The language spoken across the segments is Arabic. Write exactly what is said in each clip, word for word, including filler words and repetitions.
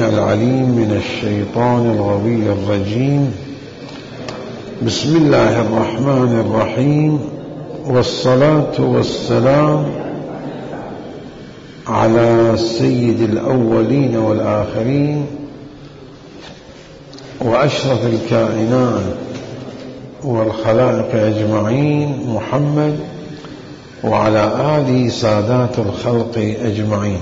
السميع العليم من الشيطان الغوي الرجيم. بسم الله الرحمن الرحيم، والصلاة والسلام على سيد الأولين والآخرين وأشرف الكائنات والخلائق أجمعين، محمد وعلى آله سادات الخلق أجمعين.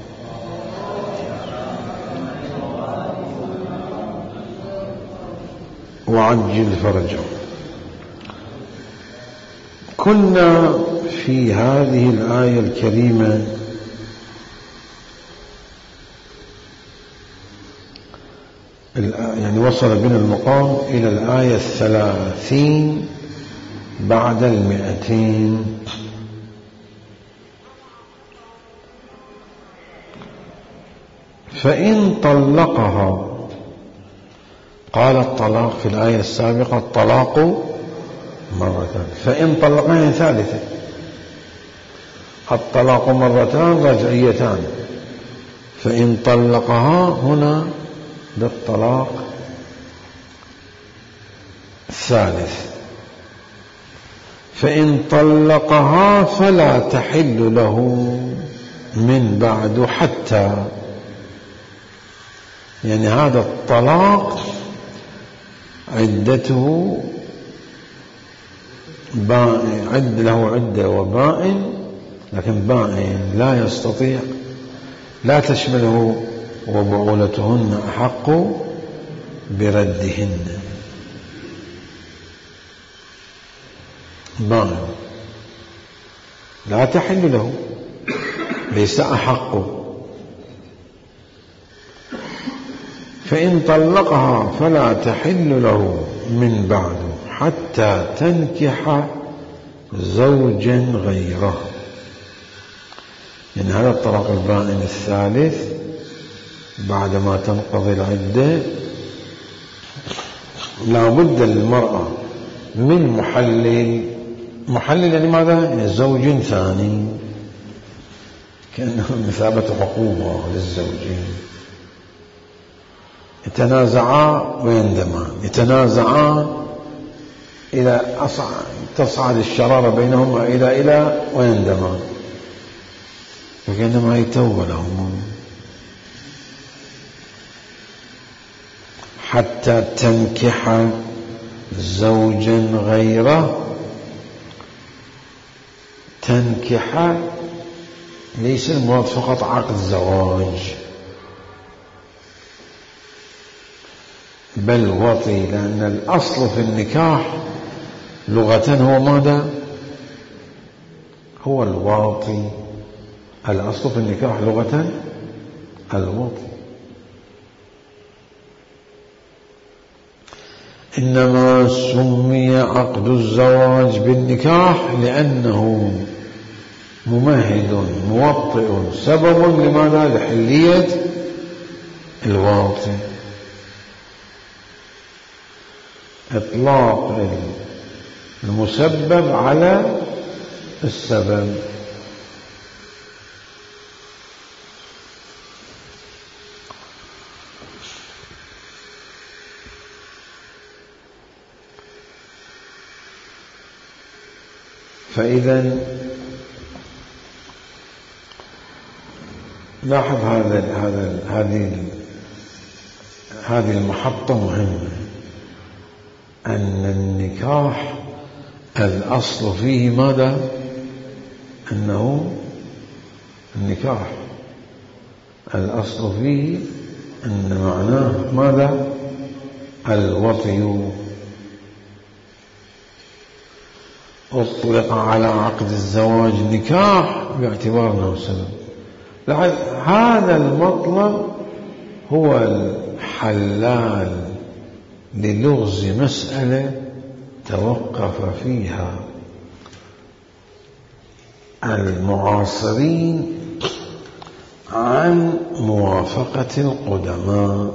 وعجل فرجه. كنا في هذه الآية الكريمة يعني وصل بنا المقام إلى الآية الثلاثين بعد المئتين. فإن طلقها، قال الطلاق في الآية السابقة الطلاق مرتان، فإن طلقها ثالثة، الطلاق مرتان رجعيتان، فإن طلقها هنا بالطلاق الثالث. فإن طلقها فلا تحل له من بعد حتى، يعني هذا الطلاق عدته بائن، عد له عدة وبائن، لكن بائن لا يستطيع، لا تشمله وبعولتهن أحق بردهن. بائن لا تحل له، ليس أحق. فإن طلقها فلا تحل له من بعد حتى تنكح زوجا غيره، يعني هذا الطلاق البائن الثالث بعدما تنقضي العدة لا بد للمرأة من محلل. محلل يعني ماذا؟ يعني زوج ثاني، كأنه مثابة عقوبة للزوجين. يتنازعا ويندمان، يتنازعا إلى أصعد تصعد الشرارة بينهما إلى إلى ويندمان، وكأنما يتوب لهما حتى تنكح زوجا غيره. تنكح ليس المراد فقط عقد زواج، بل وطي، لأن الأصل في النكاح لغة هو ماذا؟ هو الواطي. الأصل في النكاح لغة الواطي. إنما سمي عقد الزواج بالنكاح لأنه ممهد موطئ سبب لماذا؟ لحلية الواطي. إطلاق المسبب على السبب. فإذا لاحظ هذا هذا هذه هذه المحطة مهمة، أن النكاح الأصل فيه ماذا؟ أنه النكاح الأصل فيه أن معناه ماذا؟ الوطي. أطلق على عقد الزواج نكاح باعتبار أنه سبب. هذا المطلب هو الحلال للغز مسألة توقف فيها المعاصرين عن موافقة القدماء.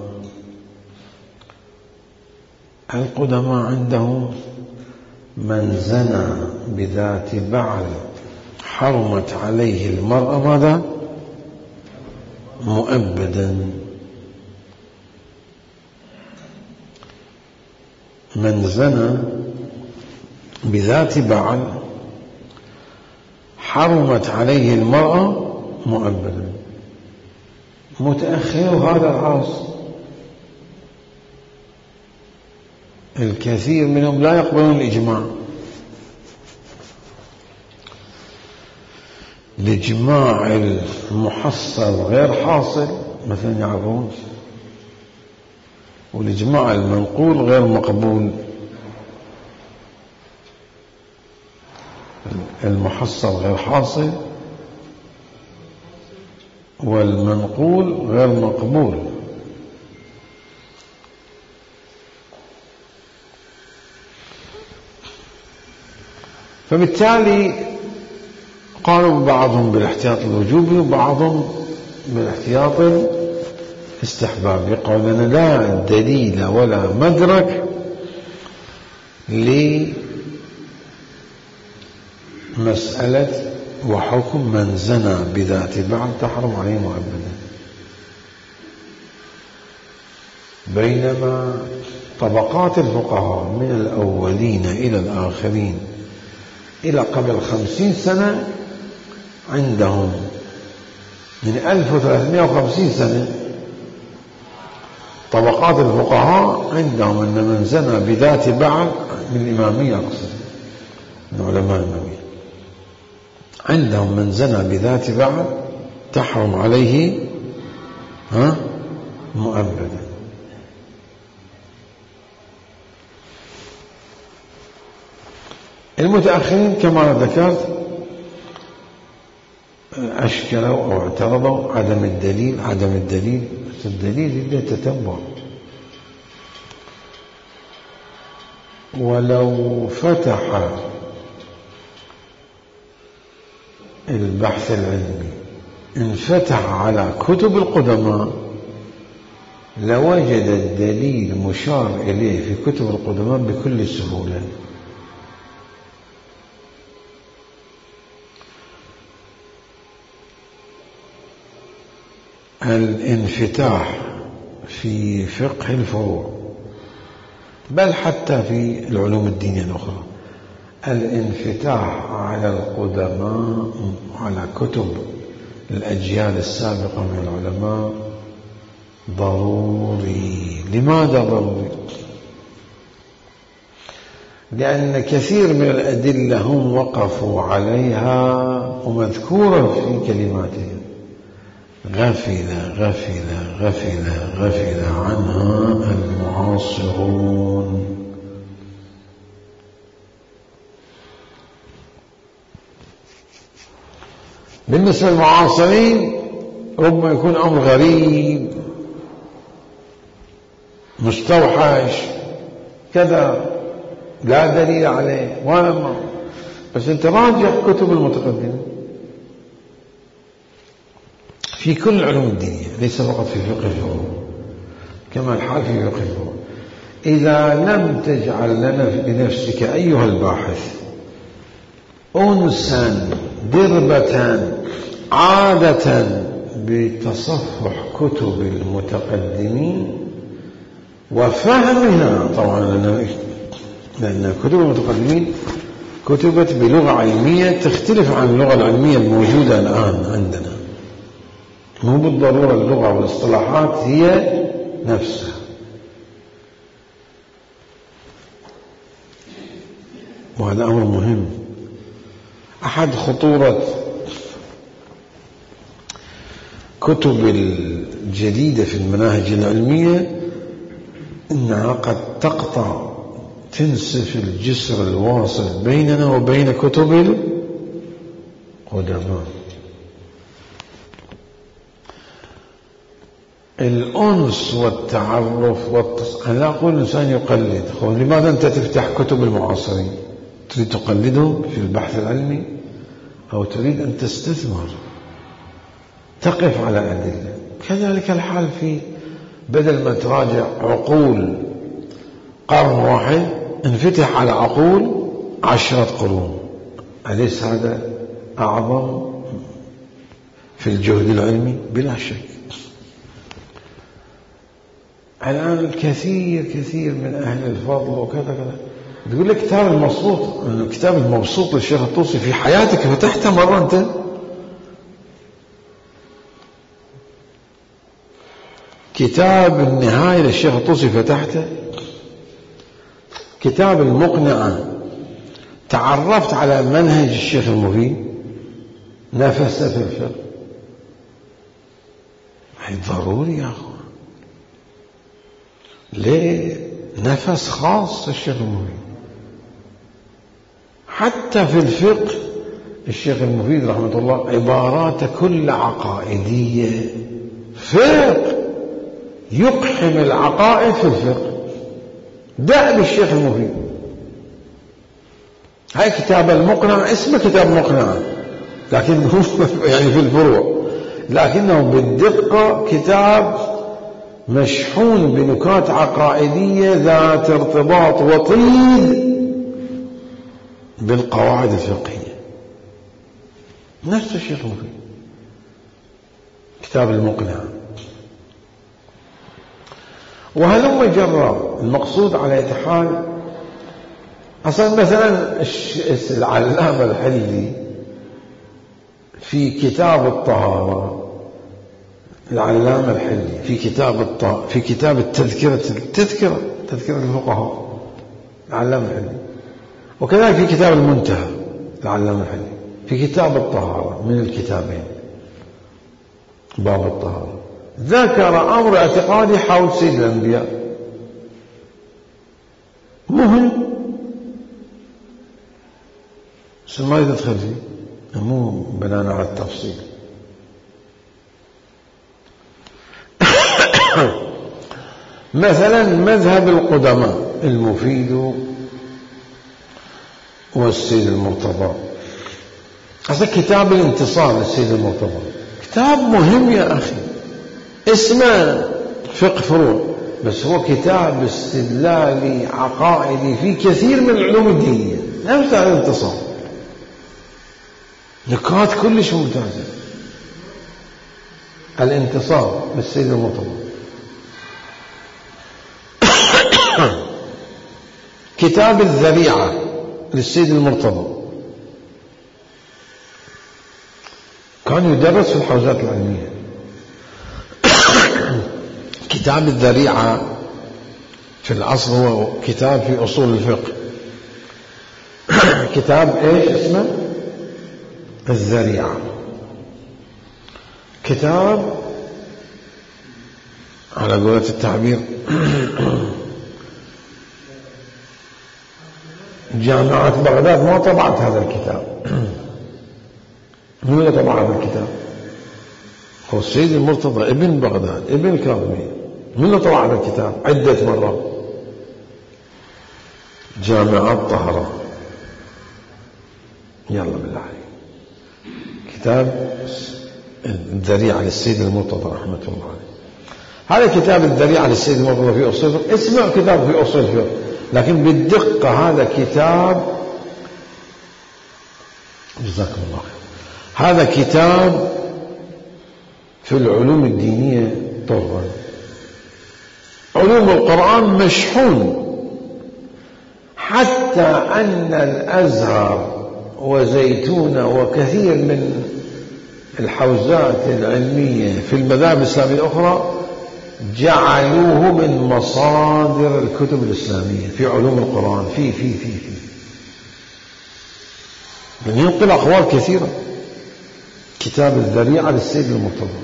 القدماء عندهم من زنى بذات بعل حرمت عليه المرأة ماذا؟ مؤبدا. من زنى بذات بعل حرمت عليه المرأة مؤبدا. متأخر هذا العاص الكثير منهم لا يقبلون الإجماع. الإجماع المحصل غير حاصل مثلا يعرفون، والإجماع المنقول غير مقبول. المحصل غير حاصل والمنقول غير مقبول. فبالتالي قالوا بعضهم بالاحتياط الوجوبي وبعضهم بالاحتياط الاستحبابي. يقول لنا لا دليل ولا مدرك لمسألة وحكم من زنى بذات بعل تحرم عليه مؤبدا، بينما طبقات الفقهاء من الأولين إلى الآخرين إلى قبل خمسين سنة عندهم من ألف وثلاثمائة وخمسين سنة طبقات الفقهاء عندهم أن من زنى بذات بعل من الإمامية أقصد من علماء الإمامية عندهم من زنى بذات بعل تحرم عليه ها مؤبدا. المتأخرين كما ذكرت أشكلوا أو اعترضوا عدم الدليل عدم الدليل الدليل اللي تتبع. ولو فتح البحث العلمي انفتح على كتب القدماء لوجد الدليل مشار إليه في كتب القدماء بكل سهولة. الانفتاح في فقه الفروع بل حتى في العلوم الدينية الأخرى، الانفتاح على القدماء على كتب الأجيال السابقة من العلماء ضروري. لماذا ضروري؟ لأن كثير من الأدلة هم وقفوا عليها ومذكورة في كلماتهم غفل غفل غفل غفل عنها المعاصرون. بالنسبة للمعاصرين ربما يكون أمر غريب مستوحش كذا لا دليل عليه ولا ما، بس انت راجع كتب المتقدمين في كل العلوم الدينية ليس فقط في فقه الفروع كما الحال في فقه الفروع. إذا لم تجعل لنا لنفسك أيها الباحث أنسا دربة عادة بتصفح كتب المتقدمين وفهمها، طبعا لأن كتب المتقدمين كتبت بلغة علمية تختلف عن اللغة العلمية الموجودة الآن عندنا، مو بالضرورة اللغة والاصطلاحات هي نفسها. وهذا أمر مهم. أحد خطورة كتب الجديدة في المناهج العلمية إنها قد تقطع تنسف الجسر الواصل بيننا وبين كتب القدماء. الأنس والتعرف والتص... أنا لا أقول الإنسان يقلد. لماذا أنت تفتح كتب المعاصرين؟ تريد تقلدهم في البحث العلمي أو تريد أن تستثمر تقف على أدلة؟ كذلك الحال في بدل ما تراجع عقول قرن واحد انفتح على عقول عشرة قرون. أليس هذا أعظم في الجهد العلمي؟ بلا شك. الآن الكثير كثير من أهل الفضل وكذا كذا تقول لك كتاب المبسوط، الكتاب المبسوط للشيخ الطوسي في حياتك فتحته مرة أنت؟ كتاب النهاية للشيخ الطوسي فتحته؟ كتاب المقنعة تعرفت على منهج الشيخ المفيد؟ نفست في الفقه؟ هي ضروري يا أخوان، ليه؟ نفس خاص الشيخ المفيد. حتى في الفقه الشيخ المفيد رحمة الله عبارات كل عقائدية، فقه يقحم العقائد في الفقه، دأب الشيخ المفيد. هاي كتاب المقنع اسمه كتاب مقنع، لكنه يعني في الفروع، لكنه بالدقة كتاب مشحون بنكات عقائدية ذات ارتباط وطيد بالقواعد الفقهية. نفس الشيخ المفيد كتاب المقنع. وهلم جرى. المقصود على أي حال أصلا مثلا العلامة الحلي في كتاب الطهارة، العلامة الحلي في كتاب الطهارة في كتاب التذكرة التذكرة تذكرة الفقهاء العلامة الحلي، وكذلك في كتاب المنتهى العلامة الحلي، في كتاب الطهارة من الكتابين باب الطهارة ذكر أمر اعتقادي حول سيد الأنبياء مهم، بس ما يدخل فيه، مو بناء على التفصيل. مثلا مذهب القدماء المفيد والسيد المرتضى، أصلا كتاب الانتصار للسيد المرتضى كتاب مهم يا أخي، اسمه فقه فروع، بس هو كتاب استدلالي عقائدي في كثير من العلوم الدينية، نفس الانتصار، نكات كلش ممتازة. الانتصار للسيد المرتضى. كتاب الذريعة للسيد المرتضى كان يدرس في الحوزات العلمية. كتاب الذريعة في الأصل هو كتاب في أصول الفقه. كتاب إيش اسمه؟ الذريعة. كتاب على قولة التعبير جامعة بغداد ما طبعت هذا الكتاب. من طبع هذا الكتاب؟ هو السيد المرتضى ابن بغداد ابن الكاظمي. من طبع هذا الكتاب عدة مرات؟ جامعة طهران. يلا بالله عليك، كتاب الذريعة للسيد المرتضى رحمة الله عليه. هذا كتاب الذريعة للسيد المرتضى في أصول الفقه، اسمه كتاب في أصول الفقه، لكن بالدقة هذا كتاب، جزاكم الله خير، هذا كتاب في العلوم الدينية طبعا. علوم القرآن مشحون، حتى أن الأزهر وزيتونة وكثير من الحوزات العلمية في المذاهب الإسلامية الأخرى جعلوه من مصادر الكتب الإسلامية في علوم القرآن، في في في في من ينقل أقوال كثيرة. كتاب الذريعة للسيد المرتضى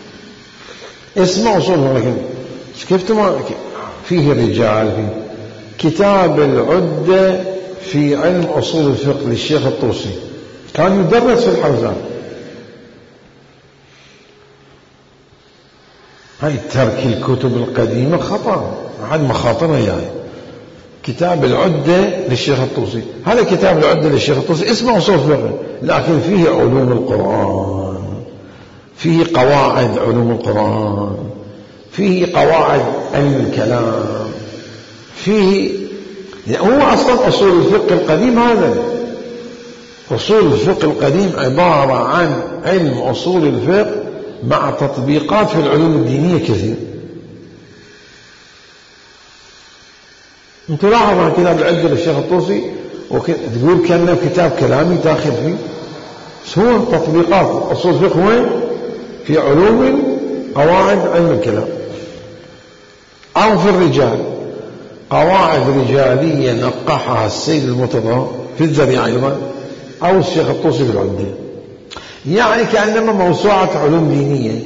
اسمه أصول، لكن كيف فيه رجال. فيه كتاب العدة في علم أصول الفقه للشيخ الطوسي، كان يدرس في الحوزات. هاي ترك الكتب القديمة خطأ، أحد مخاطرها يعني. كتاب العدة للشيخ الطوسي، هذا كتاب العدة للشيخ الطوسي اسمه أصول الفقه، لكن فيه علوم القرآن، فيه قواعد علوم القرآن، فيه قواعد علم الكلام، فيه هو أصلا أصول الفقه القديم. هذا أصول الفقه القديم عبارة عن علم أصول الفقه مع تطبيقات في العلوم الدينية كثير. انت لاحظ عن كتاب العدة للشيخ الطوسي وتقول كأنه كتاب كلامي داخل فيه، بس هو تطبيقات أصول فقه وين؟ في علوم قواعد علم الكلام، أو في الرجال قواعد رجالية نقحها السيد المرتضى في الذريعة أيضا، أو الشيخ الطوسي في العدة، يعني كأنما موسوعة علوم دينية.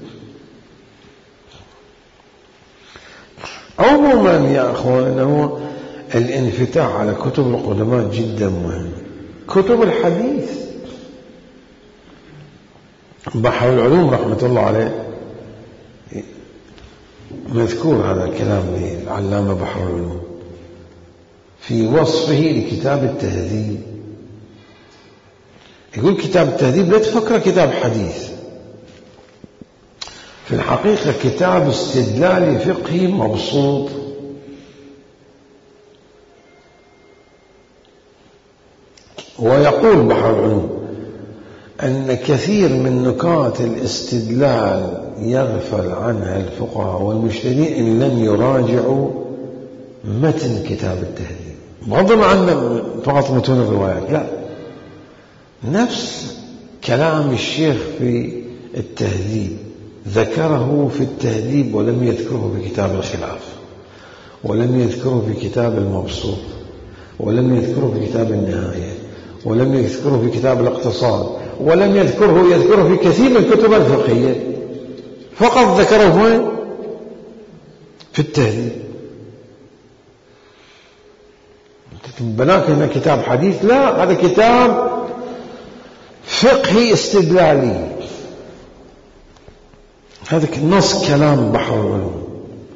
عموما يا أخوان أنه الانفتاح على كتب القدماء جدا مهم. كتب الحديث بحر العلوم رحمة الله عليه مذكور هذا الكلام للعلامة بحر العلوم في وصفه لكتاب التهذيب. يقول كتاب التهذيب لا تفكر كتاب حديث، في الحقيقة كتاب استدلالي فقهي مبسوط، ويقول بحر العلوم أن كثير من نكات الاستدلال يغفل عنها الفقهاء والمجتهدين إن لم يراجعوا متن كتاب التهذيب، بغض عن فقط متون الروايات، لا، نفس كلام الشيخ في التهذيب ذكره في التهذيب ولم يذكره في كتاب الخلاف، ولم يذكره في كتاب المبسوط، ولم يذكره في كتاب النهاية، ولم يذكره في كتاب الاقتصاد، ولم يذكره يذكره في كثير من الكتب الفقهية، فقط ذكره وين؟ في التهذيب. بلاك هنا كتاب حديث، لا، هذا كتاب فقهي استدلالي، هذا نص كلام بحر العلوم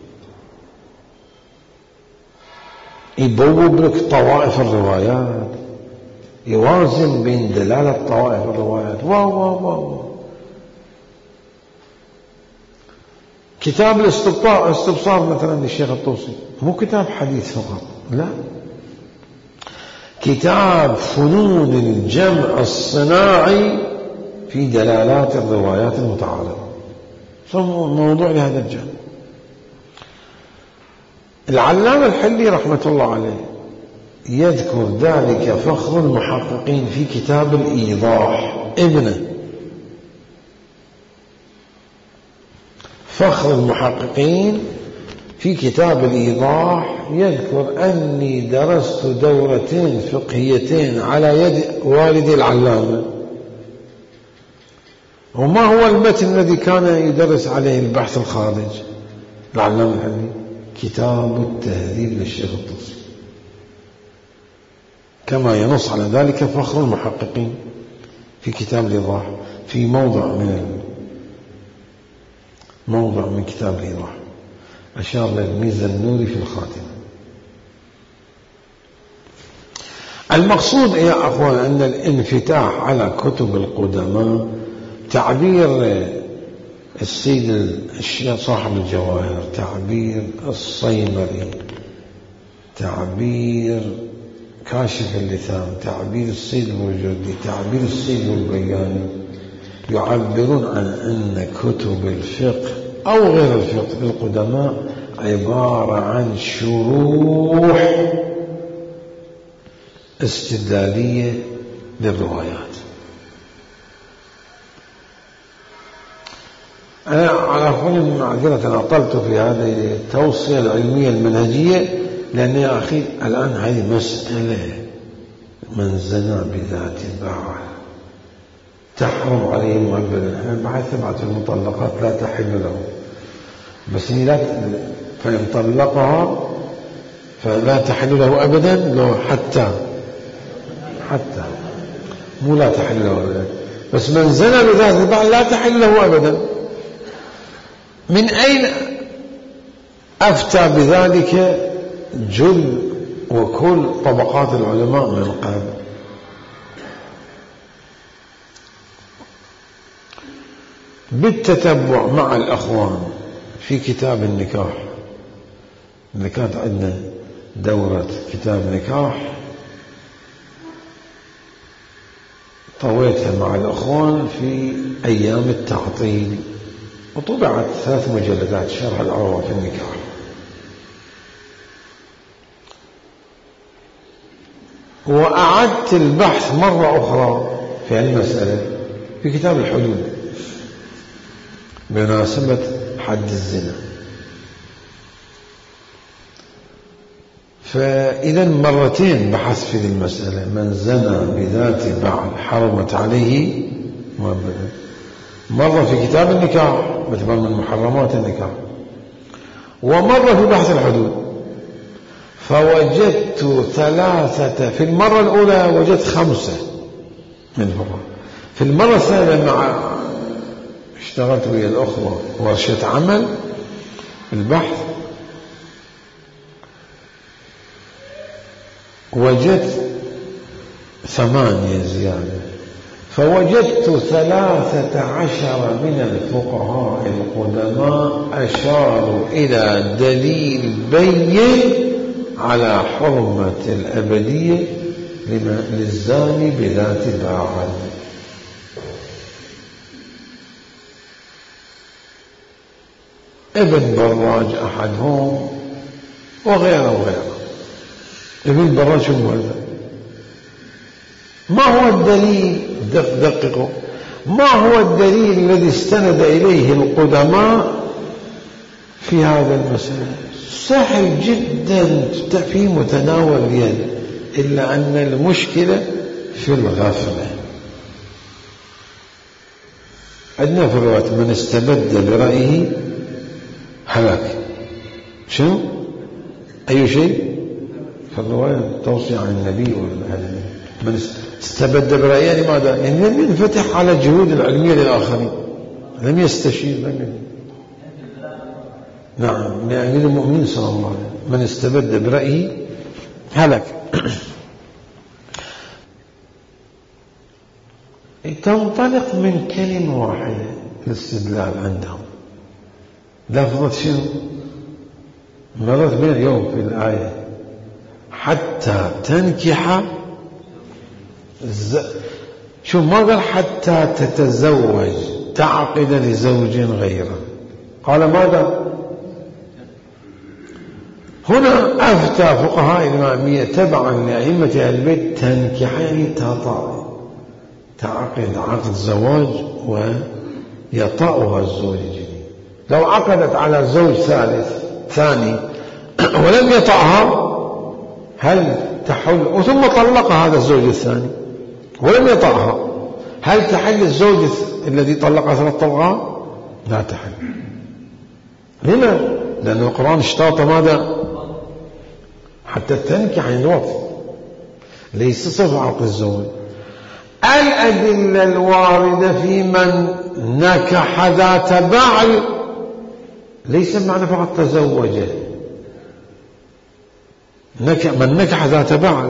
يبوب لك طوائف الروايات، يوازن بين دلالة طوائف الروايات. واو واو واو. كتاب الاستبصار استبصار مثلا للشيخ الطوسي مو كتاب حديث فقط، لا، كتاب فنون الجمع الصناعي في دلالات الروايات المتعارضة، موضوع لهذا الجانب. العلامة الحلي رحمة الله عليه يذكر ذلك فخر المحققين في كتاب الإيضاح، ابنه فخر المحققين في كتاب الإيضاح يذكر أني درست دورتين فقهيتين على يد والدي العلامة. وما هو المتن الذي كان يدرس عليه البحث الخارج العلامة الحلي؟ كتاب التهذيب للشيخ الطوسي، كما ينص على ذلك فخر المحققين في كتاب الإيضاح في موضع من موضع من كتاب الإيضاح، أشار للميزة النوري في الخاتمة. المقصود يا أخوان أن الانفتاح على كتب القدماء، تعبير السيد الشيخ صاحب الجواهر، تعبير الصيمري، تعبير كاشف اللثام، تعبير السيد الوجودي، تعبير السيد البياني، يعبرون عن أن كتب الفقه أو غير الفقه للقدماء عبارة عن شروح استدلالية للروايات. أنا على كل معذرة أطلت في هذه التوصية العلمية المنهجية، لأن يا أخي الآن هذه مسألة من زنى بذات باع تحرم عليه مؤبدا. احنا بحث بعض المطلقات لا تحل له، بس هي لا، فإن طلقها فلا تحل له أبدا، لو حتى حتى مو لا تحل له أبدا، بس من زنى بذات الباع لا تحل له أبدا. من أين أفتى بذلك جل وكل طبقات العلماء من قبل؟ بالتتبع مع الأخوان في كتاب النكاح، اللي كانت عندنا دورة كتاب نكاح طويتها مع الأخوان في أيام التعطيل، وطبعت ثلاث مجلدات شرح العروة في النكاح. وأعدت البحث مرة أخرى في المسألة في كتاب الحدود بمناسبة حد الزنا. فإذا مرتين بحث في المسألة: من زنى بذات بعل حرمت عليه مؤبدا. مرة في كتاب النكاح باعتبار من محرمات النكاح، ومرة في بحث الحدود. فوجدت ثلاثة. في المرة الأولى وجدت خمسة منهم. في المرة الثانية مع اشتغلت ويا الأخوة ورشة عمل البحث، وجدت ثمانية زيادة. فوجدت ثلاثة عشر من الفقهاء القدماء أشاروا إلى دليل بين على حرمة الأبدية للزاني بذات باعل. ابن براج أحدهم وغيره وغيره. ابن براج شو هذا؟ ما هو الدليل؟ دققوا. ما هو الدليل الذي استند إليه القدماء في هذا المسألة؟ سهل جدا في متناول اليد، إلا أن المشكلة في الغفلة. عندنا في الرواية: من استبد برأيه هلاك. شنو؟ أي شيء في الرواية توصي عن النبي ولا من استبد برأيه. لماذا؟ يعني لم ينفتح على الجهود العلمية للآخرين، لم يستشير، لم ينفتح. نعم، لأمير المؤمنين صلى الله عليه وسلم: من استبد برأيه هلك. تنطلق من كلمة واحدة الاستدلال عندهم. لفظة شنو؟ مرت بين اليوم في الآية: حتى تنكح ز... شو ما قال حتى تتزوج تعقد لزوج غيره، قال ماذا؟ هنا أفتى فقهاء الإمامية تبعا لأئمة أهل البيت: تنكح يعني تطأ، تعقد عقد زواج ويطأها الزوج الجديد. لو عقدت على زوج ثالث ثاني ولم يطأها هل تحل؟ ثم طلق هذا الزوج الثاني ولم يطأها، هل تحل الزوج الذي طلقها ثلاث طلقات؟ لا تحل. لما؟ لأن القرآن اشتاط ماذا؟ حتى تنكح عن الوقت، ليس صفة عقد الزوج. الأدلة الواردة في من نكح ذات بعل ليس معنى فقط تزوجه. نكح من نكح ذات بعل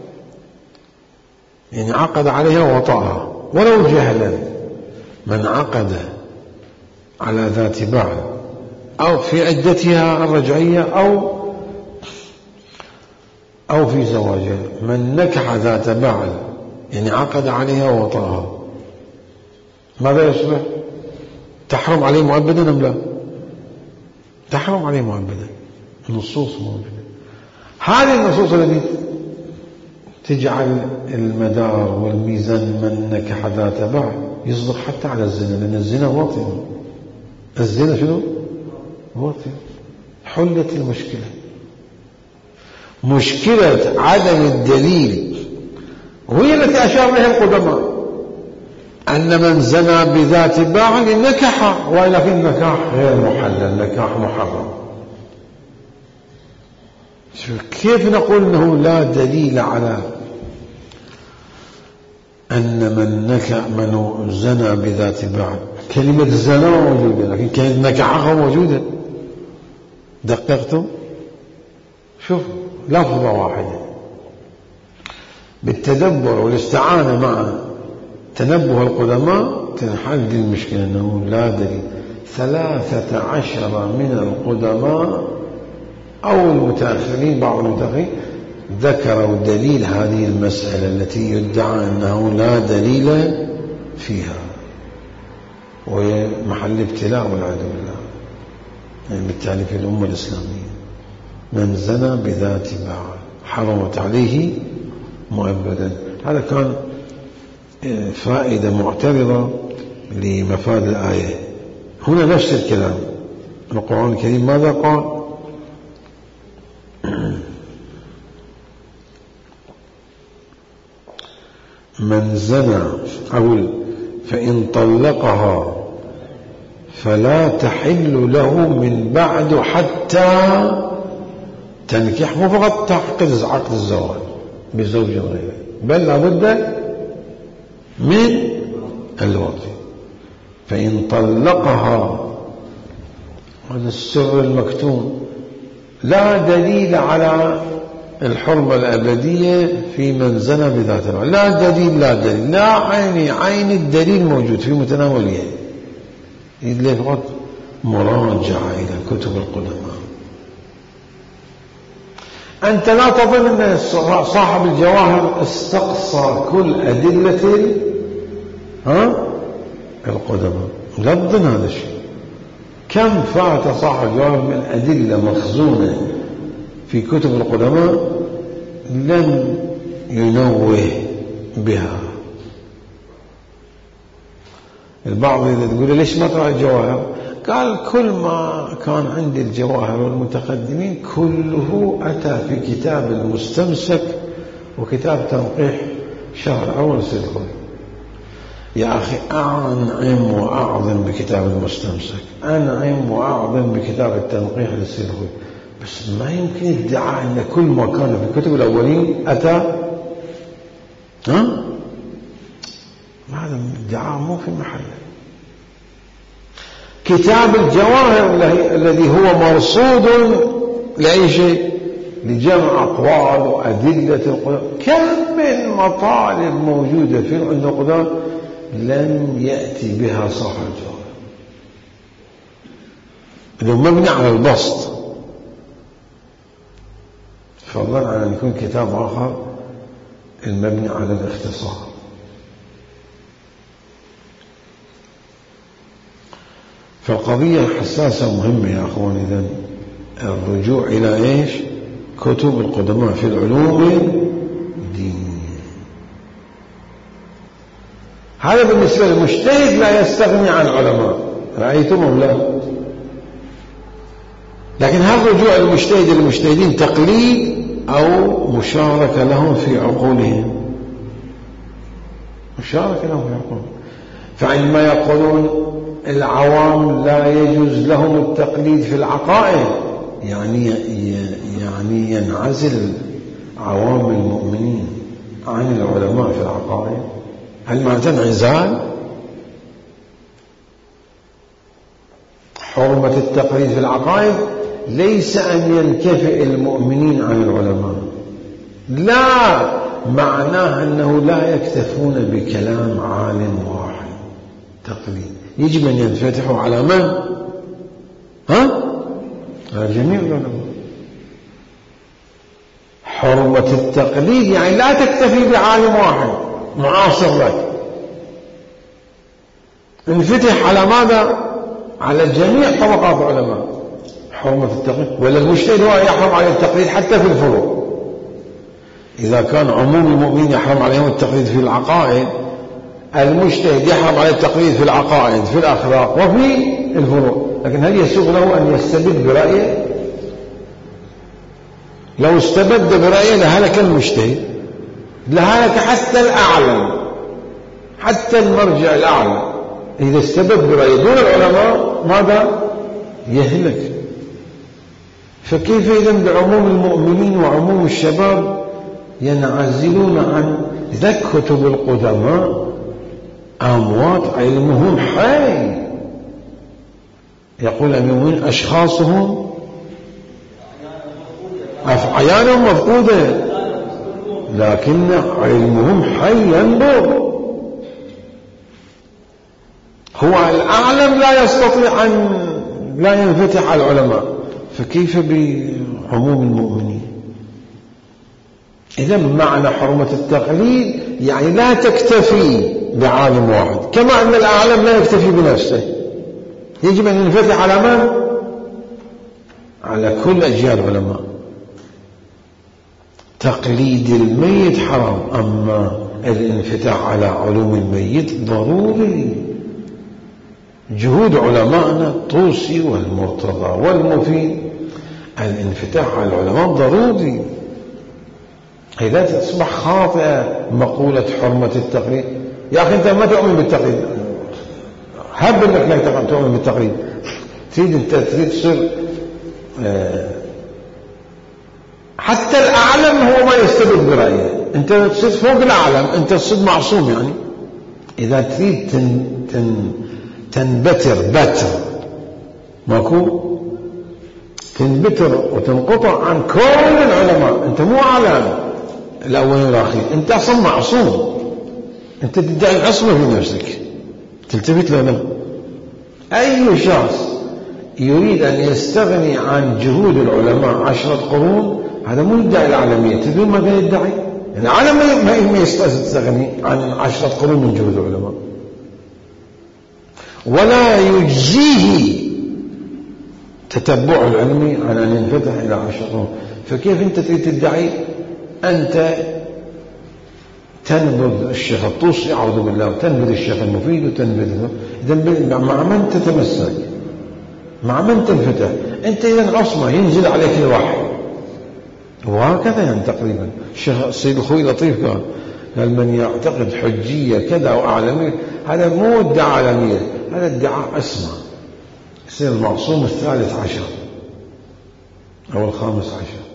يعني عقد عليها وطأها ولو جهلا. من عقد على ذات بعل أو في عدتها الرجعية أو أو في زواجها، من نكح ذات بعل يعني عقد عليها وطأها، ماذا يصبح؟ تحرم عليه مؤبدا أم لا؟ تحرم عليه مؤبدا. النصوص موجودة. هذه النصوص التي تجعل المدار والميزان من نكح ذات بعل يصدق حتى على الزنا، لأن الزنا باطل. الزنا شنو؟ باطل. حلت المشكلة. مشكلة عدم الدليل وهي التي أشار لها القدماء، أن من زنى بذات بعل نكح، ولكن النكاح غير محلل، نكاح محرم. كيف نقول أنه لا دليل على أن من نكح من زنى بذات بعل؟ كلمة زنا موجودة لكن كلمة نكحها موجودة. دققتم؟ شوف، لفظة واحدة بالتدبر والاستعانة مع تنبه القدماء تنحل المشكلة. أنه لا دليل. ثلاثة عشر من القدماء أو المتأخرين، بعض المتأخرين ذكروا دليل هذه المسألة التي يدعى أنه لا دليل فيها، وهي محل ابتلاء والعياذ بالله. يعني بالتالي في الأمة الإسلامية من زنى بذات بعل حرمت عليه مؤبدا. هذا كان فائدة معترضة لمفاد الآية. هنا نفس الكلام، القرآن الكريم ماذا قال؟ من زنى أو فإن طلقها فلا تحل له من بعد حتى تنكح، مو فقط تعقد عقد الزواج بزوج غيره، بل لابد من الوضع. فإن طلقها، هذا السر المكتوم، لا دليل على الحرمة الأبدية في من زنى بذات العين، لا دليل لا دليل لا عيني عين الدليل موجود في متناول يده، يدلي فقط مراجعة إلى كتب القدماء. أنت لا تظن أن صاحب الجواهر استقصى كل أدلة ها القدماء، لا تظن هذا الشيء. كم فات صاحب الجواهر من أدلة مخزونة في كتب القدماء لم ينوه بها. البعض إذا تقول ليش ما ترى الجواهر؟ قال كل ما كان عندي الجواهر والمتقدمين كله أتى في كتاب المستمسك وكتاب تنقيح شهر أول سيد خوي. يا أخي أنعم وأعظم بكتاب المستمسك، أنعم وأعظم بكتاب التنقيح للسيد خوي، بس ما يمكن ادعاء أن كل ما كان في الكتب الأولين أتى. ها؟ هذا ادعاء مو في محله. كتاب الجواهر الذي هو مرصود لأي شيء، لجمع أقوال وأدلة القدر، كم من مطالب موجودة في عند القدر لم يأتي بها صاحب الجواهر، إنه مبني على البسط، فضلا عن أن يكون كتاب آخر المبني على الاختصار. فالقضية حساسة مهمة يا أخواني. إذن الرجوع إلى إيش؟ كتب القدماء في العلوم الدينية. هذا بالنسبة للمجتهد لا يستغني عن علماء، رأيتم أم لا؟ لكن هل رجوع المجتهد للمجتهدين تقليد أو مشاركة لهم في عقولهم؟ مشاركة لهم في عقولهم. فعندما يقولون العوام لا يجوز لهم التقليد في العقائد، يعني يعني ينعزل عوام المؤمنين عن العلماء في العقائد. هل معنى انعزال؟ حرمة التقليد في العقائد ليس أن ينكفئ المؤمنين عن العلماء، لا، معناه أنه لا يكتفون بكلام عالم واحد تقليد، يجب أن ينفتحوا على من؟ ها؟ على جميع العلماء. حرمة التقليد يعني لا تكتفي بعالم واحد معاصر لك، انفتح على ماذا؟ على جميع طبقات العلماء. حرمة التقليد، ولا المجتهد هو يحرم عليه التقليد حتى في الفروع. إذا كان عموم المؤمنين يحرم عليهم التقليد في العقائد، المجتهد يحرم عليه التقليد في العقائد في الأخلاق وفي الفروع. لكن هل يسوغ له أن يستبد برأيه؟ لو استبد برأيه لهلك المجتهد، لهلك حتى الأعلم، حتى المرجع الأعلى إذا استبد برأيه دون العلماء ماذا؟ يهلك. فكيف إذا بعموم المؤمنين وعموم الشباب ينعزلون عن ذاك كتب القدماء؟ أموات علمهم حي. يقول المؤمنين أشخاصهم أعيانهم مفقودة، لكن علمهم حي ينظر. هو الأعلم لا يستطيع أن لا ينفتح على العلماء، فكيف بعموم المؤمنين؟ إذا معنى حرمة التقليد يعني لا تكتفي بعالم واحد، كما أن الأعلم لا يكتفي بنفسه، يجب أن ينفتح على من؟ على كل أجيال العلماء. تقليد الميت حرام، أما الانفتاح على علوم الميت ضروري. جهود علمائنا الطوسي والمرتضى والمفيد، الانفتاح على العلماء ضروري. إذا تصبح خاطئة مقولة حرمة التقليد. يا أخي أنت ما تؤمن بالتقليد، هب أنك لا تؤمن بالتقليد، تريد أنت تريد تصير حتى الأعلم هو ما يستبد برأيه، أنت تصير فوق الأعلم، أنت تصير معصوم. يعني إذا تريد تن تن تنبتر بتر ماكو، تنبتر وتنقطع عن كل العلماء، أنت مو عالم الأول والآخر، أنت أصلا معصوم، أنت تدعي العصمة في نفسك، تلتفت لنا. أي شخص يريد أن يستغني عن جهود العلماء عشرة قرون، هذا مو يدعي العالمية. تدرون ماذا يدعي؟ يعني العالم ما يستغني عن عشرة قرون من جهود العلماء، ولا يجزيه تتبع العلمي عن أن ينفتح إلى عشرة قرون. فكيف أنت تريد تدعي أنت تنبذ الشيخ الطوسي أعوذ بالله، وتنبذ الشيخ المفيد وتنبذ؟ إذا مع من تتمسك؟ مع من تنفتح؟ أنت إذا عصمة ينزل عليك الوحي، وهكذا يعني تقريبا. الشيخ السيد الخوي لطيف قال قال من يعتقد حجية كذا وأعلمية، هذا مو ادعاء عالمية، هذا ادعاء عصمة، يصير المعصوم الثالث عشر أو الخامس عشر.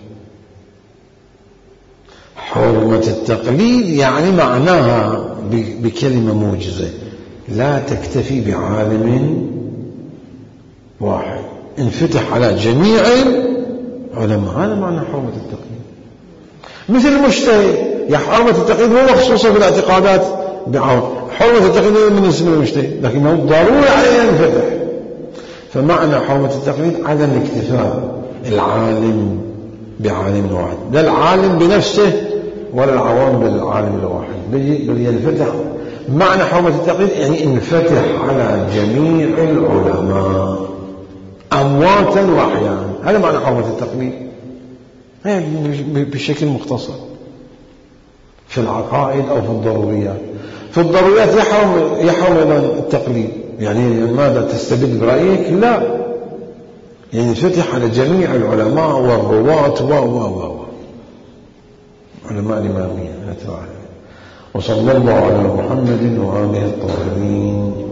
حرمة التقليد يعني معناها بكلمة موجزة، لا تكتفي بعالم واحد، انفتح على جميع العلماء، هذا معنى حرمة التقليد. مثل المجتهد، يا حرمة التقليد مو مخصوصة في الاعتقادات بعون، حرمة التقليد من اسم المجتهد، لكن هو ضروري عليه أن ينفتح. فمعنى حرمة التقليد عدم اكتفاء العالم بعالم واحد، لا العالم بنفسه ولا العوام بالعالم الواحد، بل ينفتح. معنى حرمة التقليد يعني انفتح على جميع العلماء أمواتا وأحيانا، هذا معنى حرمة التقليد بشكل مختصر. في العقائد أو في الضروريات، في الضروريات يحرم يحرم أيضا التقليد، يعني ماذا تستبد برأيك؟ لا، يعني فتح على جميع العلماء والرواة و و و علماء الإمامية. وصلى الله على محمد وآله الطاهرين.